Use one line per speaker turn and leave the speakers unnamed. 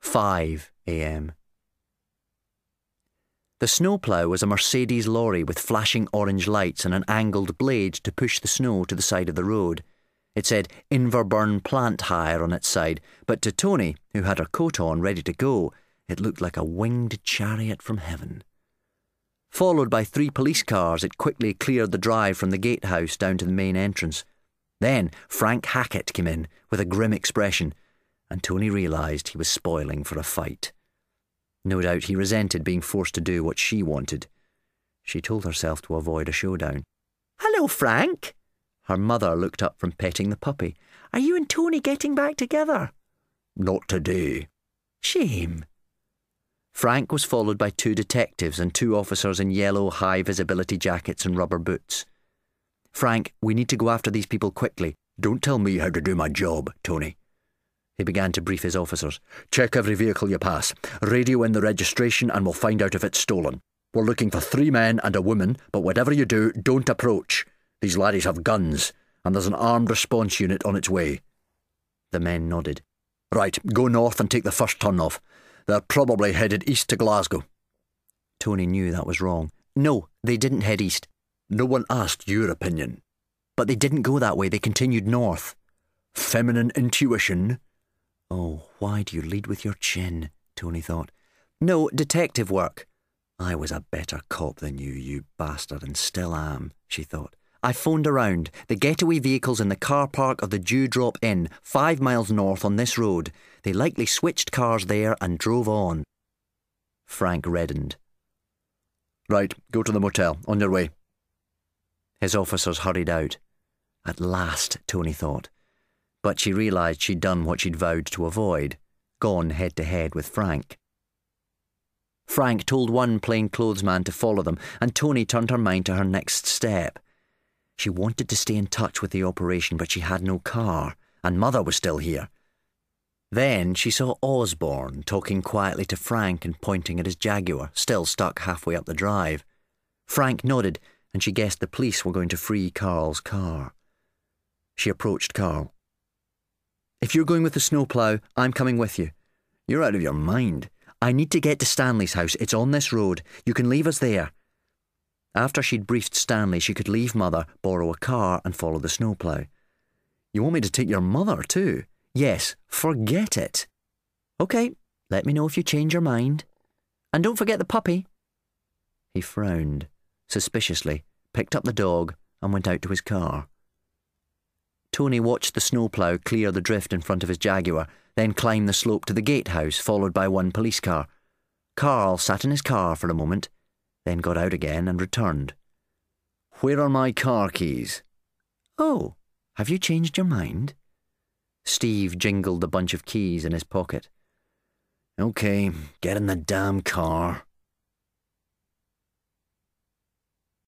5 a.m. The snowplough was a Mercedes lorry with flashing orange lights and an angled blade to push the snow to the side of the road. It said Inverburn Plant Hire on its side, but to Tony, who had her coat on ready to go, it looked like a winged chariot from heaven. Followed by 3 police cars, it quickly cleared the drive from the gatehouse down to the main entrance. Then Frank Hackett came in with a grim expression, and Tony realised he was spoiling for a fight. No doubt he resented being forced to do what she wanted. She told herself to avoid a showdown. "Hello, Frank." Her mother looked up from petting the puppy. "Are you and Tony getting back together?" "Not today." "Shame." Frank was followed by 2 detectives and 2 officers in yellow high-visibility jackets and rubber boots. "Frank, we need to go after these people quickly." "Don't tell me how to do my job, Tony." He began to brief his officers. "Check every vehicle you pass. Radio in the registration and we'll find out if it's stolen. We're looking for 3 men and a woman, but whatever you do, don't approach. These laddies have guns, and there's an armed response unit on its way." The men nodded. "Right, go north and take the first turn off. They're probably headed east to Glasgow." Tony knew that was wrong. "No, they didn't head east." "No one asked your opinion." "But they didn't go that way, they continued north." "Feminine intuition." "Oh, why do you lead with your chin?" Tony thought. "No, detective work." "I was a better cop than you bastard, and still am," she thought. "I phoned around. The getaway vehicle's in the car park of the Dewdrop Inn, 5 miles north on this road. They likely switched cars there and drove on." Frank reddened. "Right, go to the motel. On your way." His officers hurried out. At last, Tony thought. But she realised she'd done what she'd vowed to avoid, gone head-to-head with Frank. Frank told one plainclothesman to follow them, and Tony turned her mind to her next step. She wanted to stay in touch with the operation, but she had no car, and Mother was still here. Then she saw Osborne talking quietly to Frank and pointing at his Jaguar, still stuck halfway up the drive. Frank nodded, and she guessed the police were going to free Carl's car. She approached Carl. "If you're going with the snowplough, I'm coming with you." "You're out of your mind." "I need to get to Stanley's house. It's on this road. You can leave us there." After she'd briefed Stanley, she could leave Mother, borrow a car, and follow the snowplough. "You want me to take your mother too?" "Yes, forget it." "OK, let me know if you change your mind. And don't forget the puppy." He frowned, suspiciously, picked up the dog, and went out to his car. Tony watched the snowplough clear the drift in front of his Jaguar, then climb the slope to the gatehouse, followed by 1 police car. Carl sat in his car for a moment, then got out again and returned. "Where are my car keys?" "Oh, have you changed your mind?" Steve jingled the bunch of keys in his pocket. "OK, get in the damn car."